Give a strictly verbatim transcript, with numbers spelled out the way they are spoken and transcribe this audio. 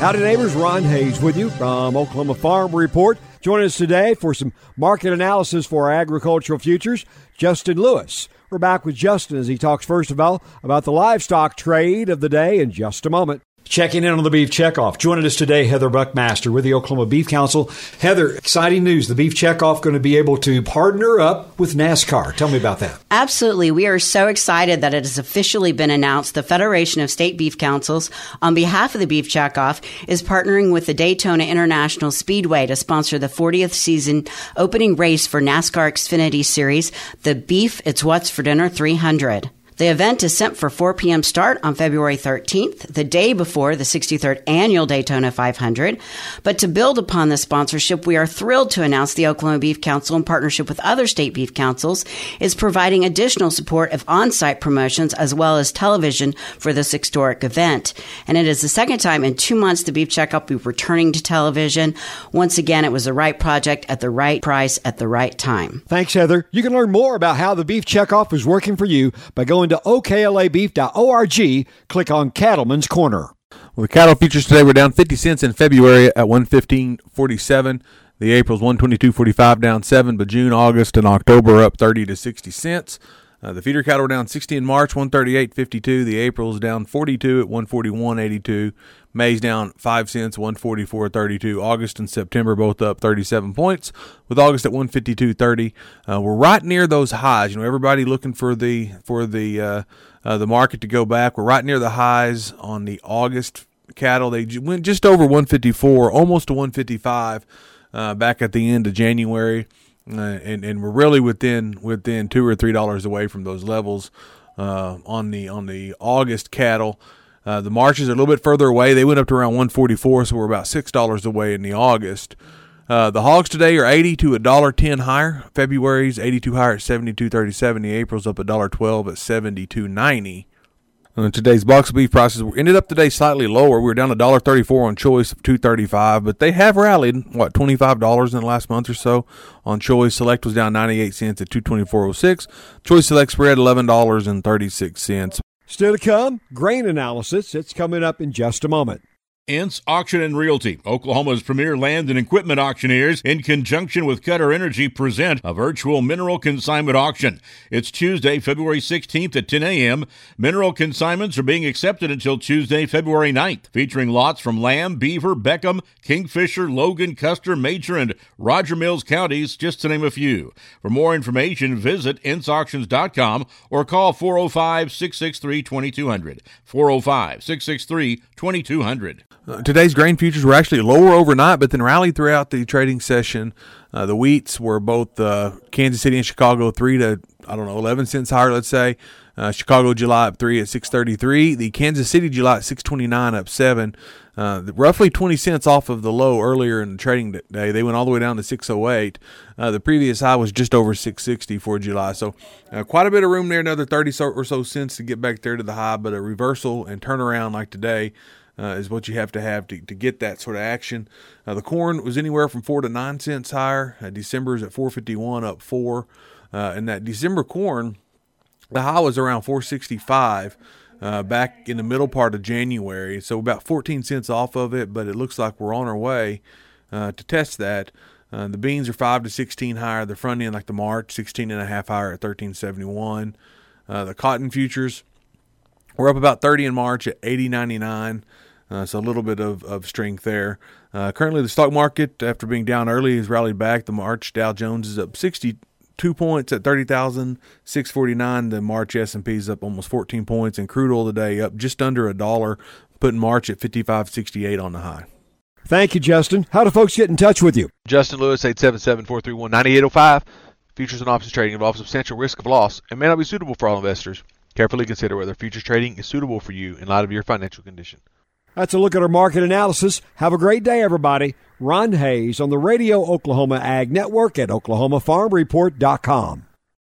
Howdy neighbors, Ron Hayes with you from Oklahoma Farm Report. Joining us today for some market analysis for our agricultural futures, Justin Lewis. We're back with Justin as he talks first of all about the livestock trade of the day in just a moment. Checking in on the Beef Checkoff. Joining us today, Heather Buckmaster with the Oklahoma Beef Council. Heather, exciting news. The Beef Checkoff going to be able to partner up with NASCAR. Tell me about that. Absolutely. We are so excited that it has officially been announced the Federation of State Beef Councils, on behalf of the Beef Checkoff, is partnering with the Daytona International Speedway to sponsor the fortieth season opening race for NASCAR Xfinity Series, the Beef It's What's for Dinner three hundred. The event is set for four p.m. start on February thirteenth, the day before the sixty-third Annual Daytona five hundred. But to build upon this sponsorship, we are thrilled to announce the Oklahoma Beef Council, in partnership with other state beef councils, is providing additional support of on-site promotions as well as television for this historic event. And it is the second time in two months the Beef Checkup will be returning to television. Once again, it was the right project at the right price at the right time. Thanks, Heather. You can learn more about how the Beef Checkoff is working for you by going to O K L A beef dot org. Click on Cattleman's Corner. Well, the cattle futures today were down fifty cents in February at one fifteen forty-seven. The April's one twenty-two forty-five, down seven, but June, August, and October up thirty to sixty cents. Uh, the feeder cattle were down sixty in March, one thirty-eight fifty-two. The April's down forty-two at one forty-one eighty-two. May's down five cents, one forty-four thirty-two. August and September both up thirty-seven points, with August at one fifty-two thirty. Uh, we're right near those highs. You know, everybody looking for the for the uh, uh, the market to go back. We're right near the highs on the August cattle. They went just over one fifty-four, almost to one fifty-five uh, back at the end of January, uh, and and we're really within within two or three dollars away from those levels uh, on the on the August cattle. Uh, the Marches are a little bit further away. They went up to around one forty-four, so we're about six dollars away in the August. Uh, the hogs today are eighty to one dollar ten higher. February's eighty-two higher at seventy-two thirty-seven. The April's up one dollar twelve at seventy-two ninety. Uh, today's box of beef prices ended up today slightly lower. We were down one dollar thirty-four on choice of two thirty-five, but they have rallied, what, twenty-five dollars in the last month or so on choice. Select was down ninety-eight cents at two twenty-four oh six. Choice Select spread eleven dollars and thirty-six cents. Still to come, grain analysis. It's coming up in just a moment. Ince Auction and Realty, Oklahoma's premier land and equipment auctioneers, in conjunction with Cutter Energy, present a virtual mineral consignment auction. It's Tuesday, February sixteenth at ten a.m. Mineral consignments are being accepted until Tuesday, February ninth, featuring lots from Lamb, Beaver, Beckham, Kingfisher, Logan, Custer, Major, and Roger Mills counties, just to name a few. For more information, visit ince auctions dot com or call four oh five, six six three, two two zero zero, four oh five, six six three, two two zero zero. Uh, today's grain futures were actually lower overnight, but then rallied throughout the trading session. Uh, the wheats were both uh, Kansas City and Chicago three to, I don't know, eleven cents higher, let's say. Uh, Chicago July up three at six thirty-three. The Kansas City July at six twenty-nine, up seven. Uh, roughly twenty cents off of the low earlier in the trading day. They went all the way down to six oh eight. Uh, the previous high was just over six sixty for July. So uh, quite a bit of room there, another thirty or so cents to get back there to the high, but a reversal and turnaround like today Uh, is what you have to have to, to get that sort of action. Uh, the corn was anywhere from four to nine cents higher. Uh, December's at four fifty-one, up four. Uh, and that December corn, the high was around four sixty-five uh, back in the middle part of January. So about fourteen cents off of it, but it looks like we're on our way uh, to test that. Uh, the beans are five to sixteen higher. The front end, like the March, sixteen and a half higher at thirteen seventy-one. Uh, the cotton futures, we're up about thirty in March at eighty ninety-nine. Uh, so a little bit of, of strength there. Uh, currently, the stock market, after being down early, has rallied back. The March Dow Jones is up sixty-two points at thirty thousand six hundred forty-nine. The March S and P is up almost fourteen points. And crude oil today up just under a dollar, putting March at fifty-five sixty-eight on the high. Thank you, Justin. How do folks get in touch with you? Justin Lewis, eight seven seven, four three one, nine eight zero five. Futures and options trading involves substantial risk of loss and may not be suitable for all investors. Carefully consider whether futures trading is suitable for you in light of your financial condition. That's a look at our market analysis. Have a great day, everybody. Ron Hayes on the Radio Oklahoma Ag Network at oklahoma farm report dot com.